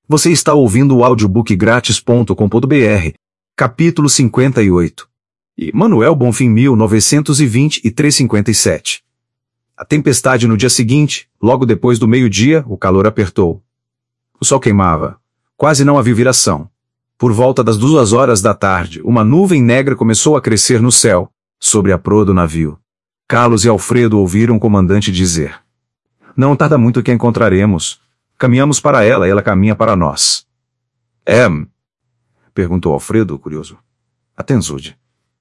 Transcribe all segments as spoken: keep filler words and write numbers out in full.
Você está ouvindo o audiobook grátis ponto com ponto br, capítulo cinquenta e oito. E Manuel Bonfim mil novecentos e vinte e três cinquenta e sete. A tempestade no dia seguinte, logo depois do meio-dia, o calor apertou. O sol queimava. Quase não havia viração. Por volta das duas horas da tarde, uma nuvem negra começou a crescer no céu, sobre a proa do navio. Carlos e Alfredo ouviram o comandante dizer: "Não tarda muito que a encontraremos. Caminhamos para ela e ela caminha para nós." "É?" perguntou Alfredo, curioso. "A Tenzud."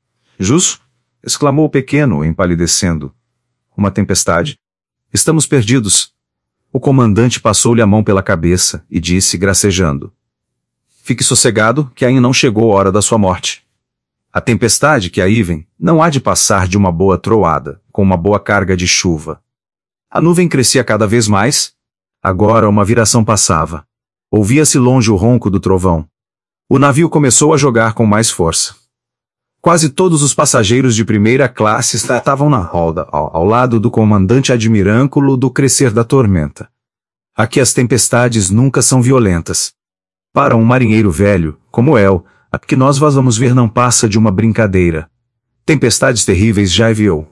"Jus?" exclamou o pequeno, empalidecendo. "Uma tempestade? Estamos perdidos." O comandante passou-lhe a mão pela cabeça e disse, gracejando: "Fique sossegado, que ainda não chegou a hora da sua morte. A tempestade que aí vem não há de passar de uma boa troada, com uma boa carga de chuva." A nuvem crescia cada vez mais. Agora uma viração passava. Ouvia-se longe o ronco do trovão. O navio começou a jogar com mais força. Quase todos os passageiros de primeira classe estavam na roda, ao, ao lado do comandante admirânculo do crescer da tormenta. Aqui as tempestades nunca são violentas. Para um marinheiro velho, como eu, a que nós vamos ver não passa de uma brincadeira. Tempestades terríveis já viu.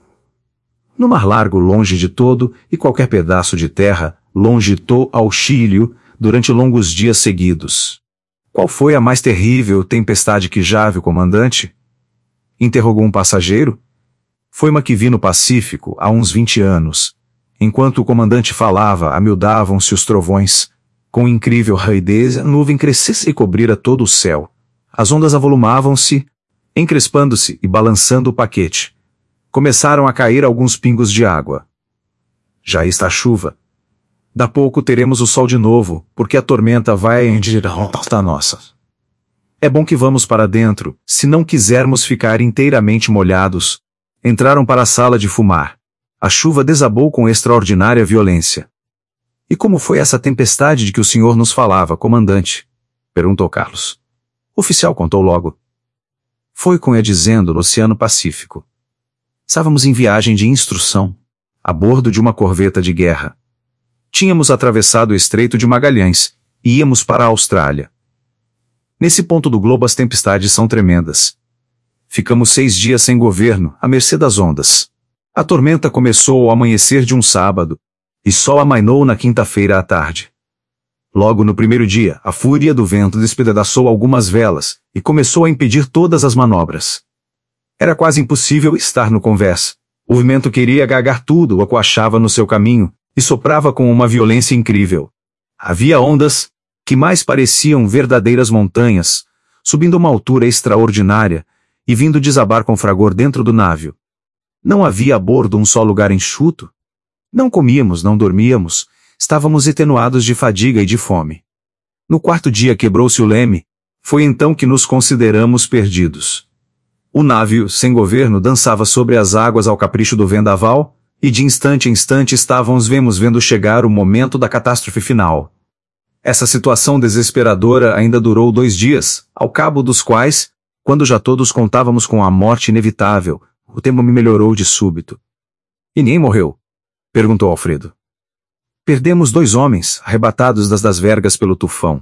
No mar largo, longe de todo e qualquer pedaço de terra, longitou ao Chile durante longos dias seguidos. "Qual foi a mais terrível tempestade que já viu, comandante?" interrogou um passageiro. "Foi uma que vi no Pacífico há uns vinte anos. Enquanto o comandante falava, amiudavam-se os trovões. Com incrível rapidez, a nuvem crescia e cobrira todo o céu. As ondas avolumavam-se, encrespando-se e balançando o paquete. Começaram a cair alguns pingos de água. Já está a chuva. Da pouco teremos o sol de novo, porque a tormenta vai em direção à nossa. É bom que vamos para dentro, se não quisermos ficar inteiramente molhados." Entraram para a sala de fumar. A chuva desabou com extraordinária violência. "E como foi essa tempestade de que o senhor nos falava, comandante?" perguntou Carlos. O oficial contou logo. "Foi como ia dizendo no Oceano Pacífico. Estávamos em viagem de instrução, a bordo de uma corveta de guerra. Tínhamos atravessado o Estreito de Magalhães e íamos para a Austrália. Nesse ponto do globo as tempestades são tremendas. Ficamos seis dias sem governo, à mercê das ondas. A tormenta começou ao amanhecer de um sábado, e só amainou na quinta-feira à tarde. Logo no primeiro dia, a fúria do vento despedaçou algumas velas e começou a impedir todas as manobras. Era quase impossível estar no convés. O vento queria agagar tudo o que achava no seu caminho, e soprava com uma violência incrível. Havia ondas, que mais pareciam verdadeiras montanhas, subindo uma altura extraordinária, e vindo desabar com fragor dentro do navio. Não havia a bordo um só lugar enxuto. Não comíamos, não dormíamos, estávamos extenuados de fadiga e de fome. No quarto dia quebrou-se o leme, foi então que nos consideramos perdidos. O navio, sem governo, dançava sobre as águas ao capricho do vendaval, e de instante em instante estávamos vemos vendo chegar o momento da catástrofe final. Essa situação desesperadora ainda durou dois dias, ao cabo dos quais, quando já todos contávamos com a morte inevitável, o tempo me melhorou de súbito." "E ninguém morreu?" perguntou Alfredo. "Perdemos dois homens, arrebatados das das vergas pelo tufão.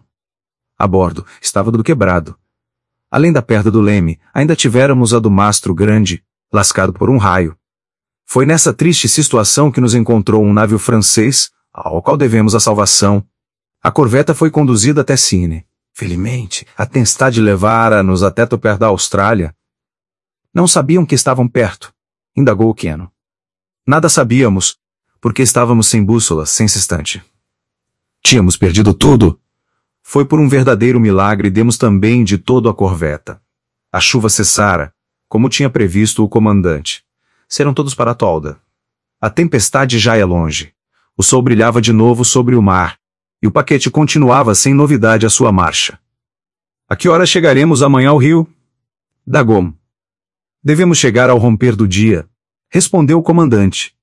A bordo, estava tudo quebrado. Além da perda do leme, ainda tivéramos a do mastro grande, lascado por um raio. Foi nessa triste situação que nos encontrou um navio francês, ao qual devemos a salvação. A corveta foi conduzida até Sydney. Felizmente, a tempestade levara-nos até topar da Austrália." "Não sabiam que estavam perto?" indagou o Queno. "Nada sabíamos, porque estávamos sem bússola, sem sextante. Tínhamos perdido tudo. Foi por um verdadeiro milagre demos também de todo a corveta. A chuva cessara, como tinha previsto o comandante. Serão todos para a tolda. A tempestade já é longe. O sol brilhava de novo sobre o mar, e o paquete continuava sem novidade a sua marcha." "A que hora chegaremos amanhã ao rio?" "Dagom." "Devemos chegar ao romper do dia", respondeu o comandante,